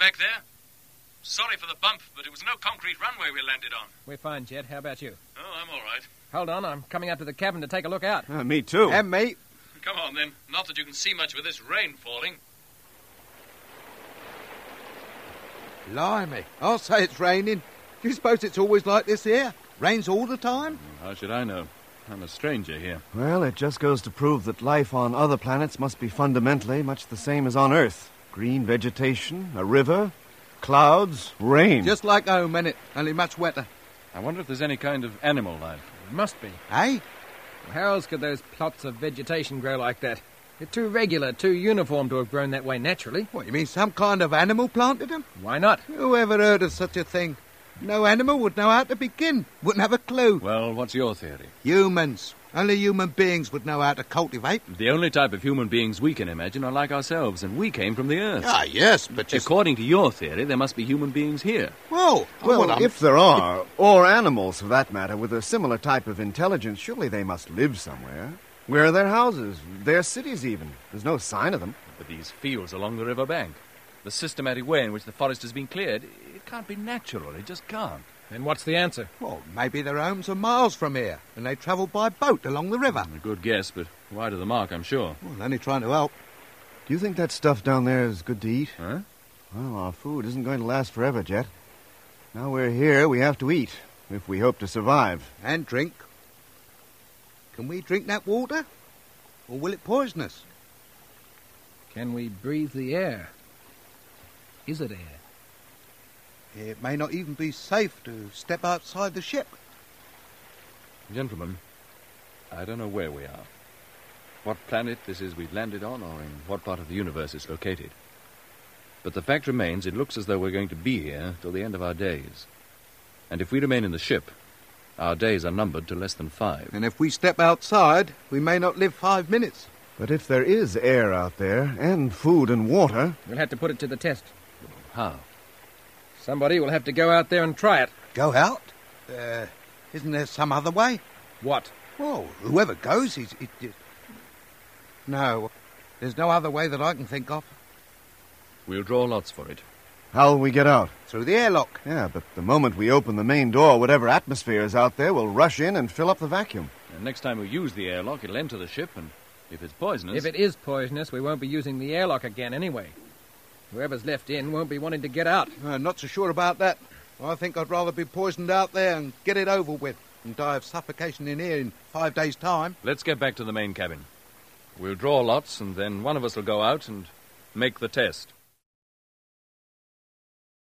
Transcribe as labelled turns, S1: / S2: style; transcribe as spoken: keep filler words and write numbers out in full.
S1: back there? Sorry for the bump, but it was no concrete runway we landed on.
S2: We're fine, Jet. How about you?
S1: Oh, I'm all right.
S2: Hold on, I'm coming up to the cabin to take a look out.
S3: Uh, me too.
S4: And me.
S1: Come on, then. Not that you can see much with this rain falling.
S4: Blimey, I'll say it's raining. Do you suppose it's always like this here? Rains all the time?
S5: How should I know? I'm a stranger here.
S3: Well, it just goes to prove that life on other planets must be fundamentally much the same as on Earth. Green vegetation, a river, clouds, rain.
S4: Just like home, innit? Only much wetter.
S5: I wonder if there's any kind of animal life.
S2: It must be.
S4: Eh?
S2: How else could those plots of vegetation grow like that? They're too regular, too uniform to have grown that way naturally.
S4: What, you mean some kind of animal planted them?
S2: Why not?
S4: Who ever heard of such a thing? No animal would know how to begin. Wouldn't have a clue.
S5: Well, what's your theory?
S4: Humans. Only human beings would know how to cultivate.
S5: The only type of human beings we can imagine are like ourselves, and we came from the Earth.
S4: Ah, yes, but just...
S5: According to your theory, there must be human beings here.
S4: Well,
S3: Well,
S4: what I'm-
S3: if there are, or animals for that matter, with a similar type of intelligence, surely they must live somewhere. Where are their houses? Their cities, even? There's no sign of them.
S5: But these fields along the river bank, the systematic way in which the forest has been cleared, it can't be natural. It just can't.
S2: Then what's the answer?
S4: Well, maybe their homes are miles from here, and they travel by boat along the river.
S5: A good guess, but wide of the mark, I'm sure.
S4: Well, only trying to help.
S3: Do you think that stuff down there is good to eat?
S5: Huh?
S3: Well, our food isn't going to last forever, Jet. Now we're here, we have to eat, if we hope to survive.
S4: And drink. Can we drink that water? Or will it poison us?
S2: Can we breathe the air? Is it air?
S4: It may not even be safe to step outside the ship.
S5: Gentlemen, I don't know where we are, what planet this is we've landed on, or in what part of the universe it's located. But the fact remains, it looks as though we're going to be here till the end of our days. And if we remain in the ship, our days are numbered to less than five.
S4: And if we step outside, we may not live five minutes.
S3: But if there is air out there, and food and water...
S2: We'll have to put it to the test.
S5: How?
S2: Somebody will have to go out there and try it.
S4: Go out? Uh, isn't there some other way?
S2: What?
S4: Well, whoever goes, he's... It, it... No, there's no other way that I can think of.
S5: We'll draw lots for it.
S3: How'll we get out?
S4: Through the airlock.
S3: Yeah, but the moment we open the main door, whatever atmosphere is out there will rush in and fill up the vacuum.
S5: And next time we use the airlock, it'll enter the ship, and if it's poisonous...
S2: If it is poisonous, we won't be using the airlock again anyway. Whoever's left in won't be wanting to get out.
S4: I'm not so sure about that. I think I'd rather be poisoned out there and get it over with than die of suffocation in here in five days' time.
S5: Let's get back to the main cabin. We'll draw lots, and then one of us will go out and make the test.